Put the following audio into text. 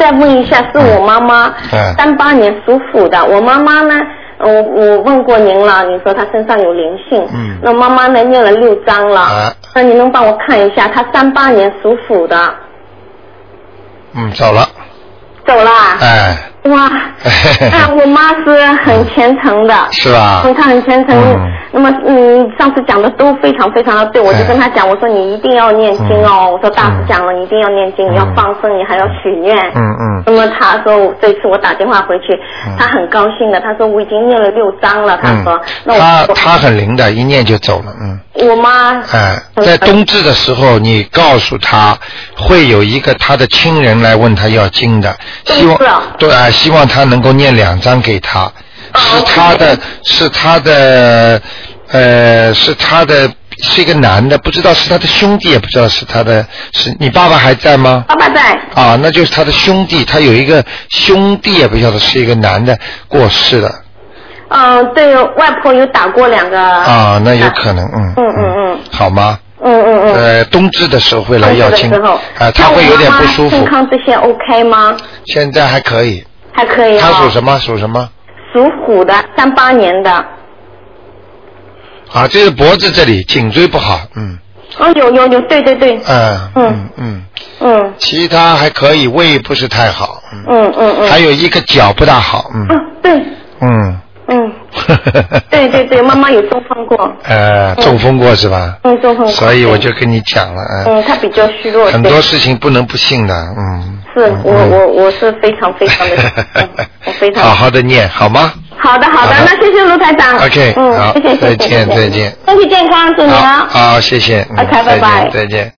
再问一下，是我妈妈，38年属虎的。我妈妈呢，我问过您了，你说她身上有灵性。那妈妈呢念了6章了。那你能帮我看一下，她38年属虎的。 走了。 走了。哇，我妈是很虔诚的， 是吧？ 她很虔诚。那么，上次讲的都非常非常的对，我就跟她讲，我说你一定要念经哦，我说大师讲了，你一定要念经，你要放生，你还要许愿。那么她说，这次我打电话回去，她很高兴的，她说我已经念了6章了，她说，那她很灵的，一念就走了， 我妈在冬至的时候，你告诉她会有一个她的亲人来问她要经的，希望她能够念2章给她，是一个男的，不知道是他的兄弟，也不知道是他的，是你爸爸还在吗？ 爸爸在。 那就是他的兄弟，他有一个兄弟，也不晓得是一个男的过世了。 对，外婆有打过2个。 那有可能，好吗？冬至的时候会来要经，他会有点不舒服。 健康这些 OK 吗？ 现在还可以。 还可以。 他属什么？属虎的，38年的。 这是脖子这里，颈椎不好， 有，对。 其他还可以，胃不是太好，还有一个脚不大好， 对。对，妈妈有中风过。 中风过是吧？ 中风过。 所以我就跟你讲了， 她比较虚弱。 很多事情不能不信的， 是我是非常非常的，我非常。 好好的念，好吗？ 好的，那谢谢卢台长。 OK， 好， 谢谢， 再见。 身体健康，祝你好。 好，谢谢。 OK，拜拜。 再见。